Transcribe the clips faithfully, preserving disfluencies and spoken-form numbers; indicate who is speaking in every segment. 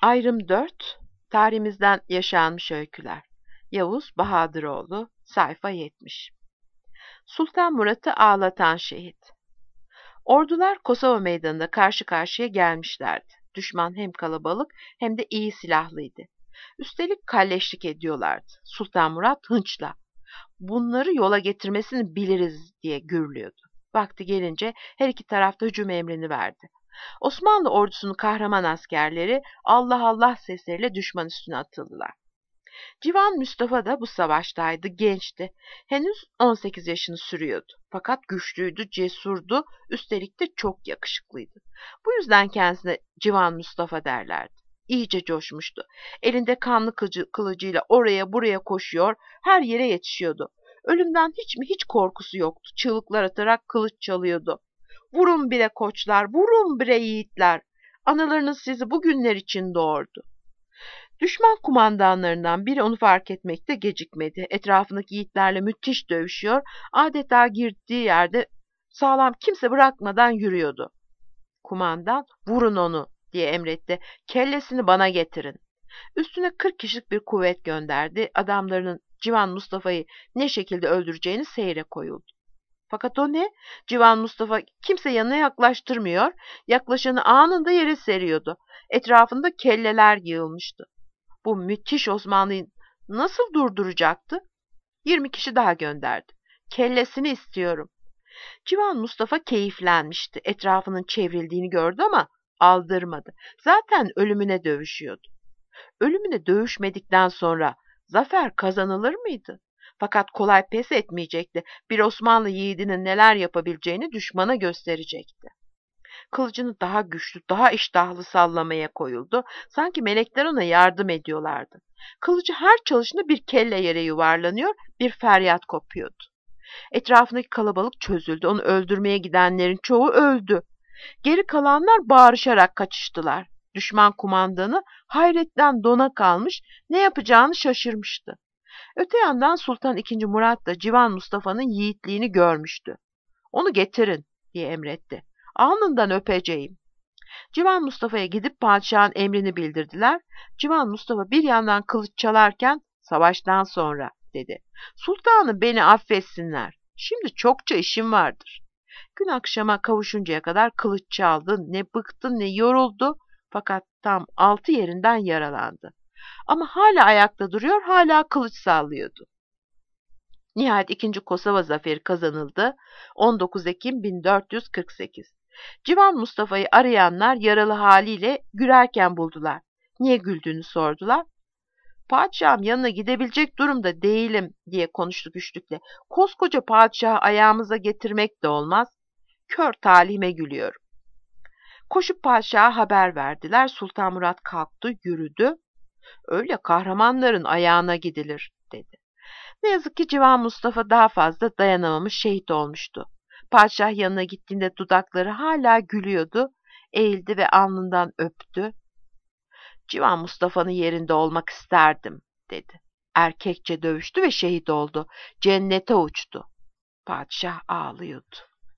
Speaker 1: Ayrım dört, tarihimizden yaşanmış öyküler. Yavuz Bahadıroğlu, sayfa yetmiş. Sultan Murat'ı ağlatan şehit. Ordular Kosova Meydanı'nda karşı karşıya gelmişlerdi. Düşman hem kalabalık hem de iyi silahlıydı. Üstelik kalleşlik ediyorlardı. Sultan Murat hınçla bunları yola getirmesini biliriz diye gürlüyordu. Vakti gelince her iki tarafta hücum emrini verdi. Osmanlı ordusunun kahraman askerleri Allah Allah sesleriyle düşman üstüne atıldılar. Civan Mustafa da bu savaştaydı, gençti. Henüz on sekiz yaşını sürüyordu. Fakat güçlüydü, cesurdu, üstelik de çok yakışıklıydı. Bu yüzden kendisine Civan Mustafa derlerdi. İyice coşmuştu. Elinde kanlı kılıcı, kılıcıyla oraya buraya koşuyor, her yere yetişiyordu. Ölümden hiç mi hiç korkusu yoktu. Çığlıklar atarak kılıç çalıyordu. Vurun bire koçlar, vurun bire yiğitler. Analarınız sizi bu günler için doğurdu. Düşman kumandanlarından biri onu fark etmekte gecikmedi. Etrafındaki yiğitlerle müthiş dövüşüyor, adeta girdiği yerde sağlam kimse bırakmadan yürüyordu. Kumandan, vurun onu diye emretti. Kellesini bana getirin. Üstüne kırk kişilik bir kuvvet gönderdi. Adamlarının Civan Mustafa'yı ne şekilde öldüreceğini seyre koyuldu. Fakat o ne? Civan Mustafa kimse yanına yaklaştırmıyor, yaklaşanı anında yere seriyordu. Etrafında kelleler yığılmıştı. Bu müthiş Osmanlı'yı nasıl durduracaktı? Yirmi kişi daha gönderdi. Kellesini istiyorum. Civan Mustafa keyiflenmişti. Etrafının çevrildiğini gördü ama aldırmadı. Zaten ölümüne dövüşüyordu. Ölümüne dövüşmedikten sonra zafer kazanılır mıydı? Fakat kolay pes etmeyecekti. Bir Osmanlı yiğidinin neler yapabileceğini düşmana gösterecekti. Kılıcını daha güçlü, daha iştahlı sallamaya koyuldu. Sanki melekler ona yardım ediyorlardı. Kılıcı her çalışında bir kelle yere yuvarlanıyor, bir feryat kopuyordu. Etrafındaki kalabalık çözüldü. Onu öldürmeye gidenlerin çoğu öldü. Geri kalanlar bağırışarak kaçıştılar. Düşman kumandanı hayretten dona kalmış, ne yapacağını şaşırmıştı. Öte yandan Sultan ikinci. Murat da Civan Mustafa'nın yiğitliğini görmüştü. Onu getirin diye emretti. Alnından öpeceğim. Civan Mustafa'ya gidip padişahın emrini bildirdiler. Civan Mustafa bir yandan kılıç çalarken savaştan sonra dedi. Sultanım beni affetsinler. Şimdi çokça işim vardır. Gün akşama kavuşuncaya kadar kılıç çaldı. Ne bıktı ne yoruldu. Fakat tam altı yerinden yaralandı. Ama hala ayakta duruyor, hala kılıç sallıyordu. Nihayet ikinci. Kosova zaferi kazanıldı. on dokuz Ekim bin dört yüz kırk sekiz. Civan Mustafa'yı arayanlar yaralı haliyle gülerken buldular. Niye güldüğünü sordular. Padişahım yanına gidebilecek durumda değilim diye konuştu güçlükle. Koskoca padişahı ayağımıza getirmek de olmaz. Kör talihime gülüyorum. Koşup padişaha haber verdiler. Sultan Murat kalktı, yürüdü. Öyle kahramanların ayağına gidilir dedi. Ne yazık ki Civan Mustafa daha fazla dayanamamış, şehit olmuştu. Padişah yanına gittiğinde dudakları hala gülüyordu. Eğildi ve alnından öptü. Civan Mustafa'nın yerinde olmak isterdim dedi. Erkekçe dövüştü ve şehit oldu. Cennete uçtu. Padişah ağlıyordu.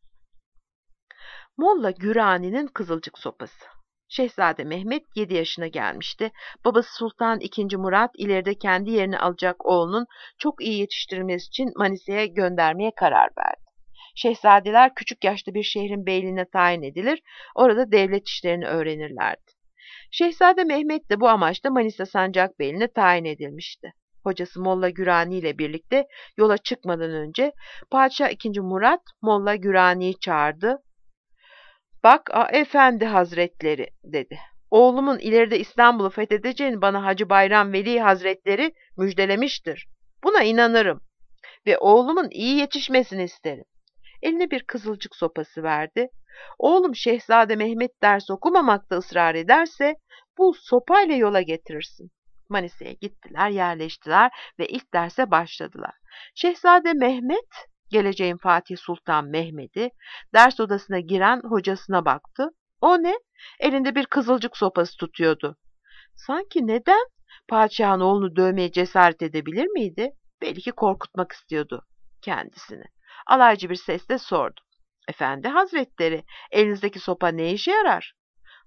Speaker 1: Molla Gürani'nin Kızılcık Sopası. Şehzade Mehmet yedi yaşına gelmişti. Babası Sultan ikinci. Murat ileride kendi yerini alacak oğlunun çok iyi yetiştirilmesi için Manisa'ya göndermeye karar verdi. Şehzadeler küçük yaşta bir şehrin beyliğine tayin edilir, orada devlet işlerini öğrenirlerdi. Şehzade Mehmet de bu amaçla Manisa Sancakbeyliğine tayin edilmişti. Hocası Molla Gürani ile birlikte yola çıkmadan önce Padişah ikinci. Murat Molla Gürani'yi çağırdı. Bak a, efendi hazretleri dedi. Oğlumun ileride İstanbul'u fethedeceğini bana Hacı Bayram Veli Hazretleri müjdelemiştir. Buna inanırım ve oğlumun iyi yetişmesini isterim. Eline bir kızılcık sopası verdi. Oğlum Şehzade Mehmet ders okumamakta ısrar ederse bu sopayla yola getirirsin. Manisa'ya gittiler, yerleştiler ve ilk derse başladılar. Şehzade Mehmet, geleceğin Fatih Sultan Mehmet'i, ders odasına giren hocasına baktı. O ne? Elinde bir kızılcık sopası tutuyordu. Sanki neden? Padişahın oğlunu dövmeye cesaret edebilir miydi? Belki korkutmak istiyordu kendisini. Alaycı bir sesle sordu. Efendi Hazretleri, elinizdeki sopa ne işe yarar?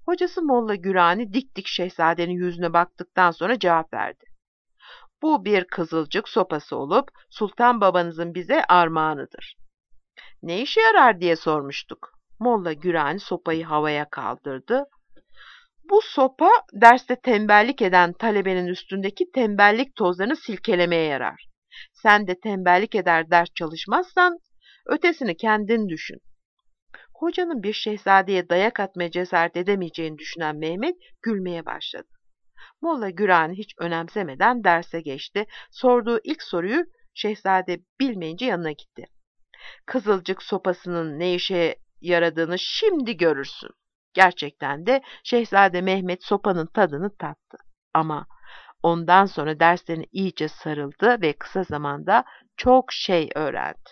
Speaker 1: Hocası Molla Gürani dik dik şehzadenin yüzüne baktıktan sonra cevap verdi. Bu bir kızılcık sopası olup sultan babanızın bize armağanıdır. Ne işe yarar diye sormuştuk. Molla Gürani sopayı havaya kaldırdı. Bu sopa derste tembellik eden talebenin üstündeki tembellik tozlarını silkelemeye yarar. Sen de tembellik eder ders çalışmazsan ötesini kendin düşün. Hocanın bir şehzadeye dayak atmaya cesaret edemeyeceğini düşünen Mehmet gülmeye başladı. Molla Gürani hiç önemsemeden derse geçti. Sorduğu ilk soruyu şehzade bilmeyince yanına gitti. Kızılcık sopasının ne işe yaradığını şimdi görürsün. Gerçekten de Şehzade Mehmet sopanın tadını tattı. Ama ondan sonra derslerine iyice sarıldı ve kısa zamanda çok şey öğrendi.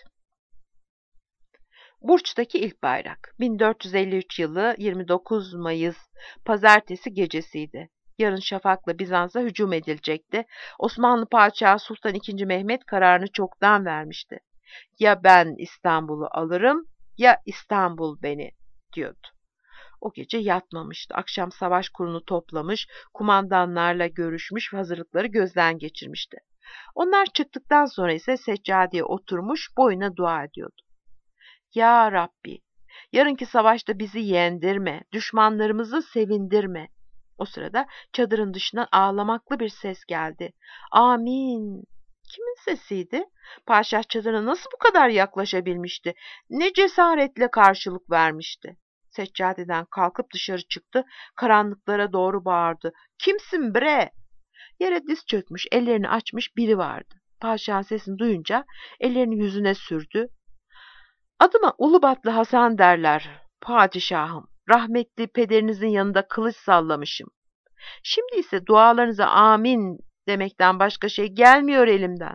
Speaker 1: Burç'taki ilk bayrak. bin dört yüz elli üç yılı yirmi dokuz Mayıs pazartesi gecesiydi. Yarın şafakla Bizans'a hücum edilecekti. Osmanlı Padişahı Sultan ikinci. Mehmet kararını çoktan vermişti. Ya ben İstanbul'u alırım ya İstanbul beni diyordu. O gece yatmamıştı. Akşam savaş kurulu toplamış, kumandanlarla görüşmüş ve hazırlıkları gözden geçirmişti. Onlar çıktıktan sonra ise seccadeye oturmuş boyuna dua ediyordu. Ya Rabbi, yarınki savaşta bizi yendirme, düşmanlarımızı sevindirme. O sırada çadırın dışından ağlamaklı bir ses geldi. Amin. Kimin sesiydi? Paşa çadırına nasıl bu kadar yaklaşabilmişti? Ne cesaretle karşılık vermişti? Seccadeden kalkıp dışarı çıktı, karanlıklara doğru bağırdı. Kimsin bre? Yere diz çökmüş, ellerini açmış biri vardı. Paşa'nın sesini duyunca ellerini yüzüne sürdü. Adıma Ulubatlı Hasan derler, padişahım. Rahmetli pederinizin yanında kılıç sallamışım. Şimdi ise dualarınıza amin demekten başka şey gelmiyor elimden.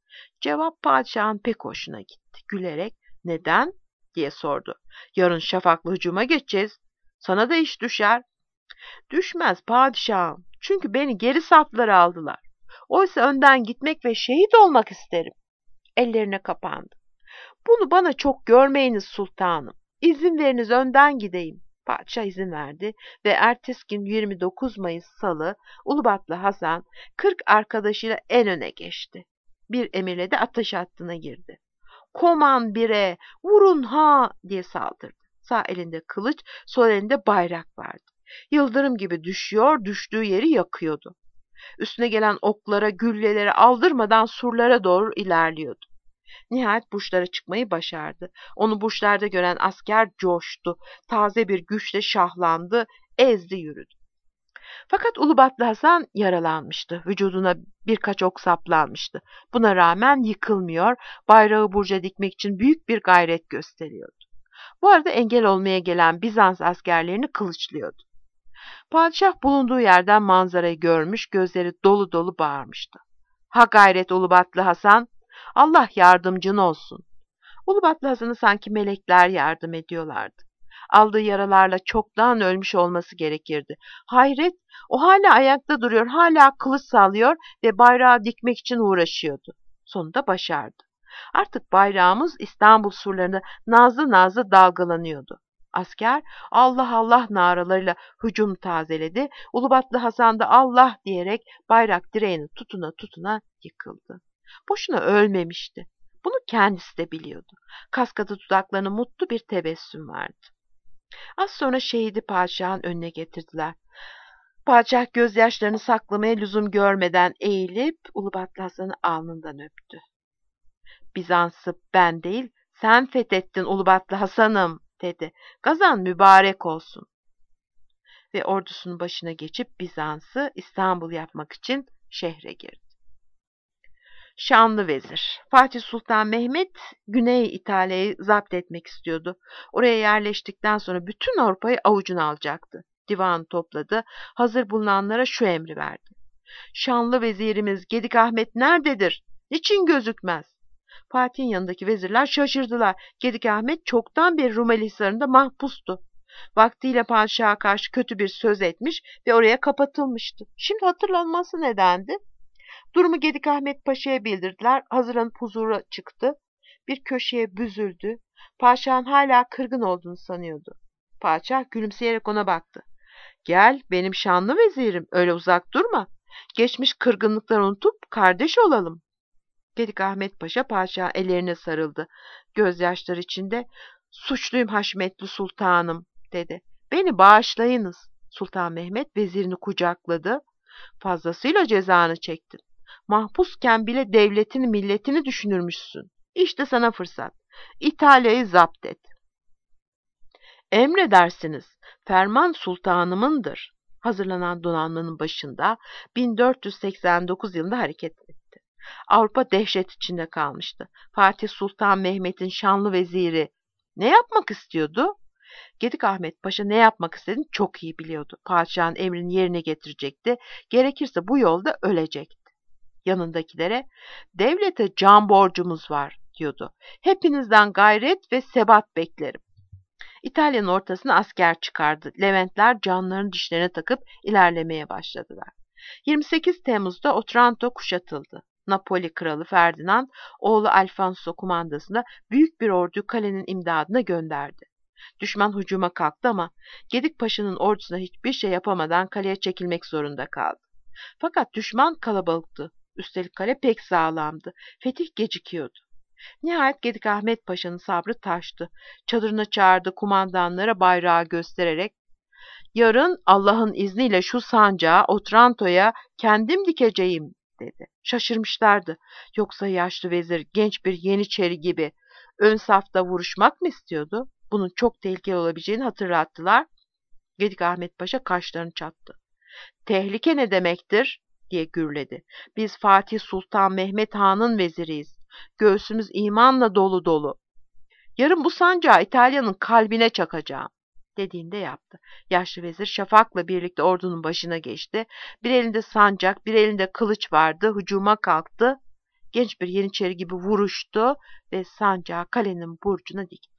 Speaker 1: Cevap padişahın pek hoşuna gitti. Gülerek neden diye sordu. Yarın şafaklı hücuma geçeceğiz. Sana da iş düşer. Düşmez padişahım. Çünkü beni geri saflara aldılar. Oysa önden gitmek ve şehit olmak isterim. Ellerine kapandı. Bunu bana çok görmeyiniz sultanım. İzin veriniz önden gideyim. Padişah izin verdi ve ertesi gün yirmi dokuz Mayıs Salı Ulubatlı Hasan kırk arkadaşıyla en öne geçti. Bir emirle de ateş hattına girdi. Koman bire, vurun ha diye saldırdı. Sağ elinde kılıç, sol elinde bayrak vardı. Yıldırım gibi düşüyor, düştüğü yeri yakıyordu. Üstüne gelen oklara, güllelere aldırmadan surlara doğru ilerliyordu. Nihayet burçlara çıkmayı başardı. Onu burçlarda gören asker coştu. Taze bir güçle şahlandı, ezdi yürüdü. Fakat Ulubatlı Hasan yaralanmıştı. Vücuduna birkaç ok saplanmıştı. Buna rağmen yıkılmıyor, bayrağı burca dikmek için büyük bir gayret gösteriyordu. Bu arada engel olmaya gelen Bizans askerlerini kılıçlıyordu. Padişah bulunduğu yerden manzarayı görmüş, gözleri dolu dolu bağırmıştı. Ha gayret Ulubatlı Hasan, Allah yardımcın olsun. Ulubatlı Hasan'a sanki melekler yardım ediyorlardı. Aldığı yaralarla çoktan ölmüş olması gerekirdi. Hayret, o hala ayakta duruyor, hala kılıç sallıyor ve bayrağı dikmek için uğraşıyordu. Sonunda başardı. Artık bayrağımız İstanbul surlarında nazlı nazlı dalgalanıyordu. Asker Allah Allah naralarıyla hücum tazeledi. Ulubatlı Hasan da Allah diyerek bayrak direğini tutuna tutuna yıkıldı. Boşuna ölmemişti. Bunu kendisi de biliyordu. Kaskatı dudaklarına mutlu bir tebessüm vardı. Az sonra şehidi padişahın önüne getirdiler. Padişah gözyaşlarını saklamaya lüzum görmeden eğilip Ulubatlı Hasan'ı alnından öptü. Bizans'ı ben değil, sen fethettin Ulubatlı Hasan'ım dedi. Gazan mübarek olsun. Ve ordusunun başına geçip Bizans'ı İstanbul yapmak için şehre girdi. Şanlı Vezir. Fatih Sultan Mehmet Güney İtalya'yı zapt etmek istiyordu. Oraya yerleştikten sonra bütün Avrupa'yı avucuna alacaktı. Divanı topladı. Hazır bulunanlara şu emri verdi. Şanlı vezirimiz Gedik Ahmet nerededir? Niçin gözükmez? Fatih'in yanındaki vezirler şaşırdılar. Gedik Ahmet çoktan bir Rumeli Hisarı'nda mahpustu. Vaktiyle padişaha karşı kötü bir söz etmiş ve oraya kapatılmıştı. Şimdi hatırlanması nedendi? Durumu Gedik Ahmet Paşa'ya bildirdiler. Hazırlanıp huzura çıktı. Bir köşeye büzüldü. Padişahın hala kırgın olduğunu sanıyordu. Padişah gülümseyerek ona baktı. Gel benim şanlı vezirim, öyle uzak durma. Geçmiş kırgınlıkları unutup kardeş olalım. Gedik Ahmet Paşa padişahın ellerine sarıldı. Gözyaşları içinde suçluyum Haşmetli Sultanım dedi. Beni bağışlayınız. Sultan Mehmet vezirini kucakladı. Fazlasıyla cezanı çektin. Mahpusken bile devletini milletini düşünürmüşsün. İşte sana fırsat. İtalya'yı zapt et. Emredersiniz. Ferman sultanımındır. Hazırlanan donanmanın başında bin dört yüz seksen dokuz yılında hareket etti. Avrupa dehşet içinde kalmıştı. Fatih Sultan Mehmet'in şanlı veziri ne yapmak istiyordu? Gedik Ahmet Paşa ne yapmak istediğini çok iyi biliyordu. Padişahın emrini yerine getirecekti. Gerekirse bu yolda ölecekti. Yanındakilere devlete can borcumuz var diyordu. Hepinizden gayret ve sebat beklerim. İtalya'nın ortasına asker çıkardı. Leventler canlarını dişlerine takıp ilerlemeye başladılar. yirmi sekiz Temmuz'da Otranto kuşatıldı. Napoli kralı Ferdinand, oğlu Alfonso kumandasında büyük bir orduyu kalenin imdadına gönderdi. Düşman hücuma kalktı ama Gedik Paşa'nın ordusuna hiçbir şey yapamadan kaleye çekilmek zorunda kaldı. Fakat düşman kalabalıktı. Üstelik kale pek sağlamdı. Fetih gecikiyordu. Nihayet Gedik Ahmet Paşa'nın sabrı taştı. Çadırına çağırdı kumandanlara bayrağı göstererek "Yarın Allah'ın izniyle şu sancağı Otranto'ya kendim dikeceğim." dedi. Şaşırmışlardı. Yoksa yaşlı vezir genç bir yeniçeri gibi ön safta vuruşmak mı istiyordu? Bunun çok tehlikeli olabileceğini hatırlattılar. Gedik Ahmet Paşa kaşlarını çattı. "Tehlike ne demektir?" diye gürledi. "Biz Fatih Sultan Mehmet Han'ın veziriyiz. Göğsümüz imanla dolu dolu. Yarın bu sancağı İtalya'nın kalbine çakacağım." Dediğinde yaptı. Yaşlı vezir Şafak'la birlikte ordunun başına geçti. Bir elinde sancak, bir elinde kılıç vardı. Hücuma kalktı. Genç bir yeniçeri gibi vuruştu ve sancağı kalenin burcuna dikti.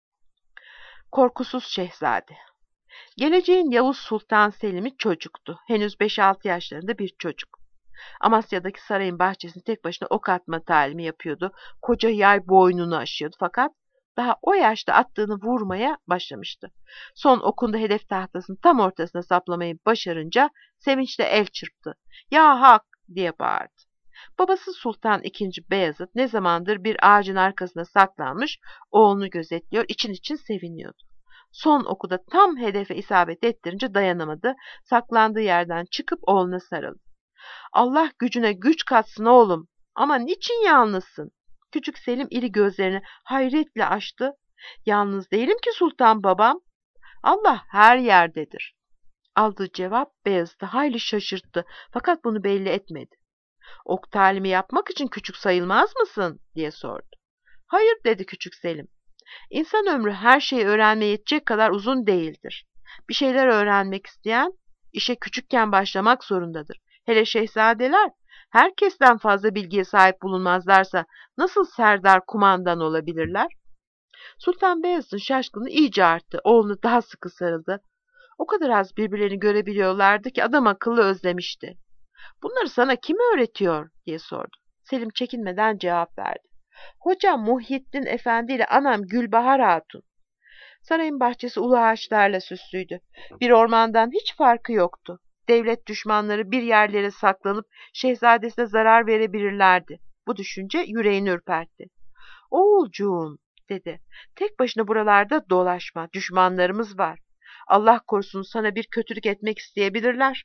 Speaker 1: Korkusuz Şehzade. Geleceğin Yavuz Sultan Selim'i çocuktu. Henüz beş altı yaşlarında bir çocuk. Amasya'daki sarayın bahçesinde tek başına ok atma talimi yapıyordu. Koca yay boynunu aşıyordu fakat daha o yaşta attığını vurmaya başlamıştı. Son okunda hedef tahtasının tam ortasına saplamayı başarınca sevinçle el çırptı. "Ya hak!" diye bağırdı. Babası Sultan ikinci. Beyazıt ne zamandır bir ağacın arkasına saklanmış, oğlunu gözetliyor, için için seviniyordu. Son oku da tam hedefe isabet ettirince dayanamadı, saklandığı yerden çıkıp oğluna sarıldı. "Allah gücüne güç katsın oğlum, ama niçin yalnızsın?" Küçük Selim iri gözlerini hayretle açtı. "Yalnız değilim ki sultan babam. Allah her yerdedir." Aldığı cevap Beyazıt'ı hayli şaşırttı fakat bunu belli etmedi. "Ok talimi yapmak için küçük sayılmaz mısın?" diye sordu. "Hayır," dedi küçük Selim. "İnsan ömrü her şeyi öğrenmeye yetecek kadar uzun değildir. Bir şeyler öğrenmek isteyen işe küçükken başlamak zorundadır. Hele şehzadeler herkesten fazla bilgiye sahip bulunmazlarsa nasıl serdar kumandan olabilirler?" Sultan Beyazıt'ın şaşkınlığı iyice arttı. Oğlunu daha sıkı sarıldı. O kadar az birbirlerini görebiliyorlardı ki adam akıllı özlemişti. "Bunları sana kim öğretiyor?" diye sordu. Selim çekinmeden cevap verdi. "Hocam Muhyiddin Efendi ile anam Gülbahar Hatun." Sarayın bahçesi ulu ağaçlarla süslüydü. Bir ormandan hiç farkı yoktu. Devlet düşmanları bir yerlere saklanıp şehzadesine zarar verebilirlerdi. Bu düşünce yüreğini ürpertti. "Oğulcuğum," dedi, "tek başına buralarda dolaşma. Düşmanlarımız var. Allah korusun sana bir kötülük etmek isteyebilirler."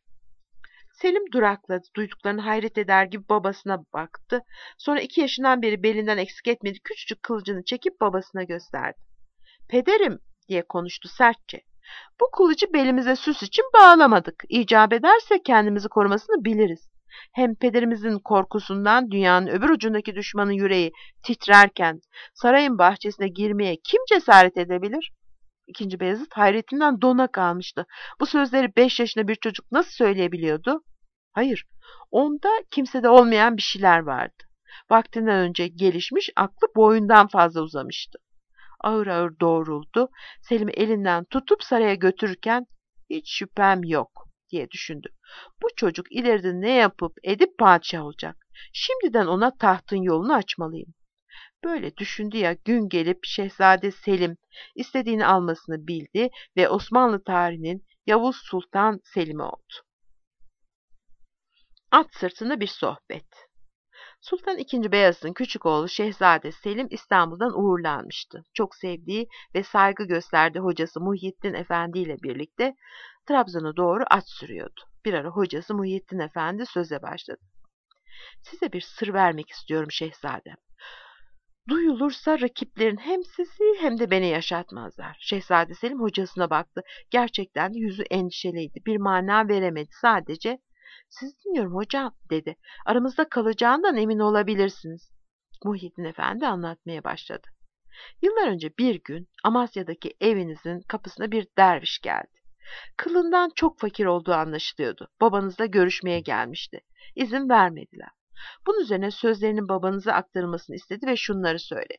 Speaker 1: Selim durakladı. Duyduklarını hayret eder gibi babasına baktı. Sonra iki yaşından beri belinden eksik etmedi küçücük kılıcını çekip babasına gösterdi. "Pederim," diye konuştu sertçe. "Bu kılıcı belimize süs için bağlamadık. İcap ederse kendimizi korumasını biliriz. Hem pederimizin korkusundan dünyanın öbür ucundaki düşmanın yüreği titrerken sarayın bahçesine girmeye kim cesaret edebilir?" İkinci Beyazıt hayretinden dona kalmıştı. Bu sözleri beş yaşında bir çocuk nasıl söyleyebiliyordu? Hayır, onda kimsede olmayan bir şeyler vardı. Vaktinden önce gelişmiş, aklı boyundan fazla uzamıştı. Ağır ağır doğruldu. Selim'i elinden tutup saraya götürürken hiç şüphem yok diye düşündü. Bu çocuk ileride ne yapıp edip padişah olacak. Şimdiden ona tahtın yolunu açmalıyım. Böyle düşündü ya gün gelip Şehzade Selim istediğini almasını bildi ve Osmanlı tarihinin Yavuz Sultan Selim'e oldu. At sırtında bir sohbet. Sultan ikinci. Beyazıt'ın küçük oğlu Şehzade Selim İstanbul'dan uğurlanmıştı. Çok sevdiği ve saygı gösterdiği hocası Muhyiddin Efendi ile birlikte Trabzon'a doğru at sürüyordu. Bir ara hocası Muhyiddin Efendi söze başladı. Size bir sır vermek istiyorum şehzadem. Duyulursa rakiplerin hem sizi hem de beni yaşatmazlar. Şehzade Selim hocasına baktı. Gerçekten de yüzü endişeliydi. Bir mana veremedi. Sadece siz dinliyorum hocam dedi. Aramızda kalacağından emin olabilirsiniz. Muhyiddin Efendi anlatmaya başladı. Yıllar önce bir gün Amasya'daki evinizin kapısına bir derviş geldi. Kılından çok fakir olduğu anlaşılıyordu. Babanızla görüşmeye gelmişti. İzin vermediler. Bunun üzerine sözlerinin babanıza aktarılmasını istedi ve şunları söyledi.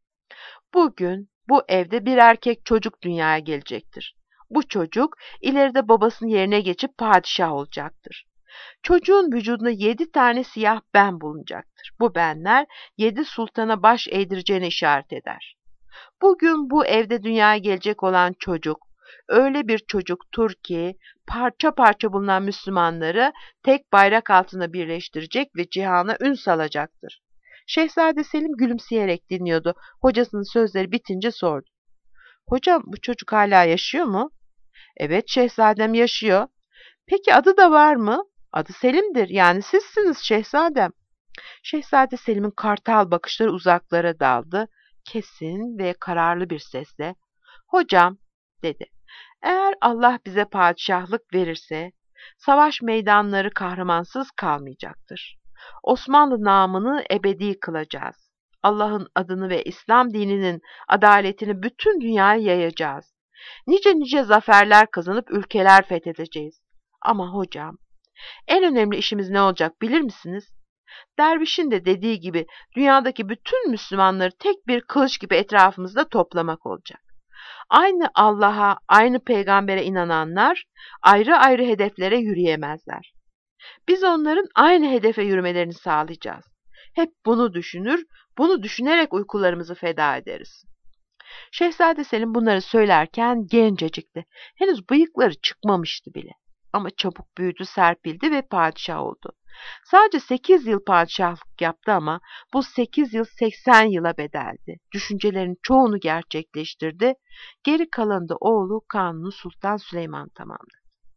Speaker 1: Bugün bu evde bir erkek çocuk dünyaya gelecektir. Bu çocuk ileride babasının yerine geçip padişah olacaktır. Çocuğun vücudunda yedi tane siyah ben bulunacaktır. Bu benler yedi sultana baş eğdireceğine işaret eder. Bugün bu evde dünyaya gelecek olan çocuk, öyle bir çocuktur ki parça parça bulunan Müslümanları tek bayrak altında birleştirecek ve cihana ün salacaktır. Şehzade Selim gülümseyerek dinliyordu. Hocasının sözleri bitince sordu. Hocam bu çocuk hala yaşıyor mu? Evet şehzadem yaşıyor. Peki adı da var mı? Adı Selim'dir. Yani sizsiniz şehzadem. Şehzade Selim'in kartal bakışları uzaklara daldı. Kesin ve kararlı bir sesle hocam dedi. Eğer Allah bize padişahlık verirse savaş meydanları kahramansız kalmayacaktır. Osmanlı namını ebedi kılacağız. Allah'ın adını ve İslam dininin adaletini bütün dünyaya yayacağız. Nice nice zaferler kazanıp ülkeler fethedeceğiz. Ama hocam, en önemli işimiz ne olacak bilir misiniz? Dervişin de dediği gibi dünyadaki bütün Müslümanları tek bir kılıç gibi etrafımızda toplamak olacak. Aynı Allah'a, aynı peygambere inananlar ayrı ayrı hedeflere yürüyemezler. Biz onların aynı hedefe yürümelerini sağlayacağız. Hep bunu düşünür, bunu düşünerek uykularımızı feda ederiz. Şehzade Selim bunları söylerken gencecikti. Henüz bıyıkları çıkmamıştı bile. Ama çabuk büyüdü, serpildi ve padişah oldu. Sadece sekiz yıl padişahlık yaptı ama bu sekiz yıl seksen yıla bedeldi. Düşüncelerin çoğunu gerçekleştirdi. Geri kalanı da oğlu Kanuni Sultan Süleyman tamamladı.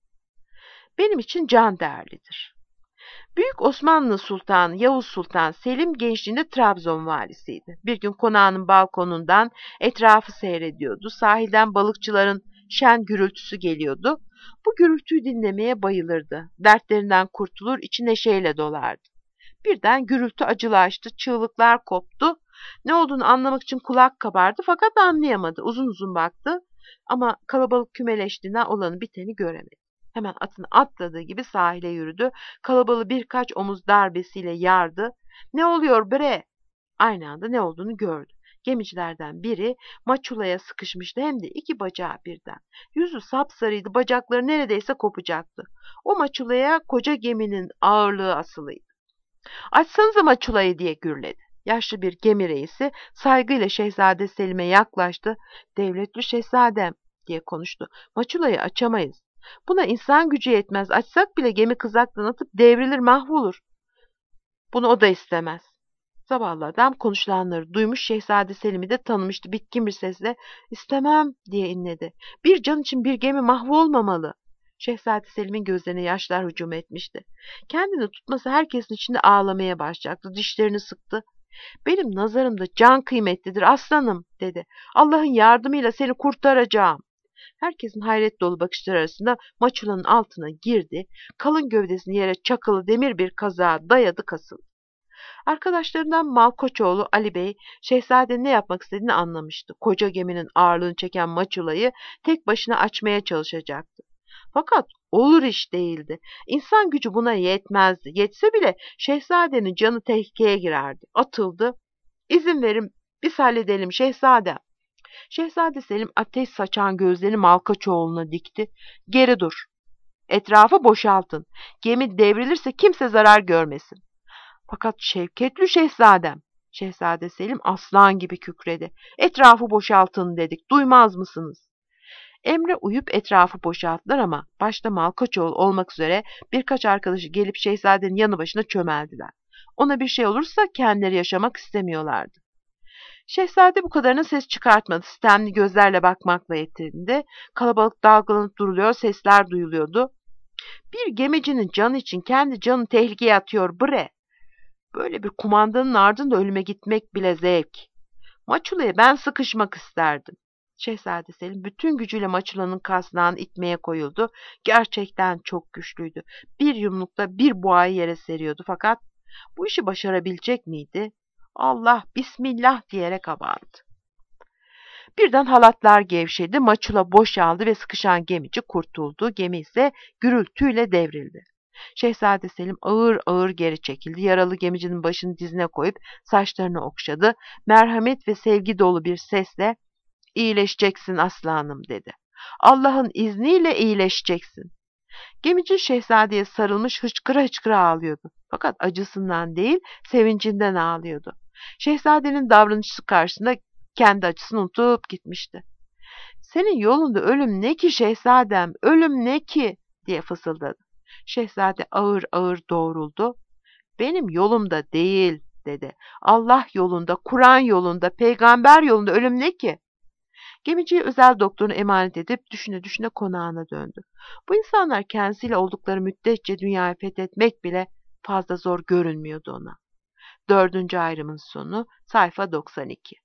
Speaker 1: Benim için can değerlidir. Büyük Osmanlı Sultanı Yavuz Sultan Selim gençliğinde Trabzon valisiydi. Bir gün konağının balkonundan etrafı seyrediyordu. Sahilden balıkçıların şen gürültüsü geliyordu. Bu gürültüyü dinlemeye bayılırdı. Dertlerinden kurtulur, içi neşeyle dolardı. Birden gürültü acılaştı, çığlıklar koptu. Ne olduğunu anlamak için kulak kabardı fakat anlayamadı. Uzun uzun baktı ama kalabalık kümeleştiğinden olanı biteni göremedi. Hemen atını atladığı gibi sahile yürüdü. Kalabalığı birkaç omuz darbesiyle yardı. Ne oluyor bre? Aynı anda ne olduğunu gördü. Gemicilerden biri maçulaya sıkışmıştı hem de iki bacağı birden. Yüzü sapsarıydı, bacakları neredeyse kopacaktı. O maçulaya koca geminin ağırlığı asılıydı. Açsanıza maçulayı diye gürledi. Yaşlı bir gemi reisi saygıyla Şehzade Selim'e yaklaştı. Devletli şehzadem diye konuştu. Maçulayı açamayız. Buna insan gücü yetmez. Açsak bile gemi kızaktan atıp devrilir mahvolur. Bunu o da istemez. Zavallı adam konuşulanları duymuş, Şehzade Selim'i de tanımıştı. Bitkin bir sesle istemem diye inledi. Bir can için bir gemi mahvolmamalı. Şehzade Selim'in gözlerine yaşlar hücum etmişti. Kendini tutması herkesin içinde ağlamaya başlayacaktı. Dişlerini sıktı. Benim nazarımda can kıymetlidir aslanım dedi. Allah'ın yardımıyla seni kurtaracağım. Herkesin hayret dolu bakışları arasında maçulanın altına girdi. Kalın gövdesini yere çakılı demir bir kazağa dayadı kasıldı. Arkadaşlarından Malkoçoğlu Ali Bey, şehzadenin ne yapmak istediğini anlamıştı. Koca geminin ağırlığını çeken maçulayı tek başına açmaya çalışacaktı. Fakat olur iş değildi. İnsan gücü buna yetmezdi. Yetse bile şehzadenin canı tehlikeye girerdi. Atıldı. İzin verin biz halledelim şehzadem. Şehzade Selim ateş saçan gözlerini Malkaçoğlu'na dikti. Geri dur. Etrafı boşaltın. Gemi devrilirse kimse zarar görmesin. Fakat Şevketli şehzadem. Şehzade Selim aslan gibi kükredi. Etrafı boşaltın dedik. Duymaz mısınız? Emre uyup etrafı boşalttılar ama başta Malkoçoğlu olmak üzere birkaç arkadaşı gelip şehzadenin yanı başına çömeldiler. Ona bir şey olursa kendileri yaşamak istemiyorlardı. Şehzade bu kadarına ses çıkartmadı. Sistemli gözlerle bakmakla yetindi. Kalabalık dalgalanıp duruluyor, sesler duyuluyordu. Bir gemicinin canı için kendi canını tehlikeye atıyor bre. Böyle bir kumandanın ardında ölüme gitmek bile zevk. Maçula'ya ben sıkışmak isterdim. Şehzade Selim bütün gücüyle Maçula'nın kasnağını itmeye koyuldu. Gerçekten çok güçlüydü. Bir yumrukta bir boğayı yere seriyordu fakat bu işi başarabilecek miydi? Allah bismillah diyerek abandı. Birden halatlar gevşedi, Maçula boşaldı ve sıkışan gemici kurtuldu. Gemi ise gürültüyle devrildi. Şehzade Selim ağır ağır geri çekildi. Yaralı gemicinin başını dizine koyup saçlarını okşadı. Merhamet ve sevgi dolu bir sesle "İyileşeceksin aslanım" dedi. "Allah'ın izniyle iyileşeceksin." Gemici şehzadeye sarılmış hıçkıra hıçkıra ağlıyordu. Fakat acısından değil, sevincinden ağlıyordu. Şehzadenin davranışı karşısında kendi acısını unutup gitmişti. "Senin yolunda ölüm ne ki şehzadem, ölüm ne ki?" diye fısıldadı. Şehzade ağır ağır doğruldu. "Benim yolumda değil" dedi. "Allah yolunda, Kur'an yolunda, peygamber yolunda ölüm ne ki?" Gemiciye özel doktorunu emanet edip düşüne düşüne konağına döndü. Bu insanlar kendisiyle oldukları müddetçe dünyayı fethetmek bile fazla zor görünmüyordu ona. Dördüncü ayrımın sonu sayfa doksan iki.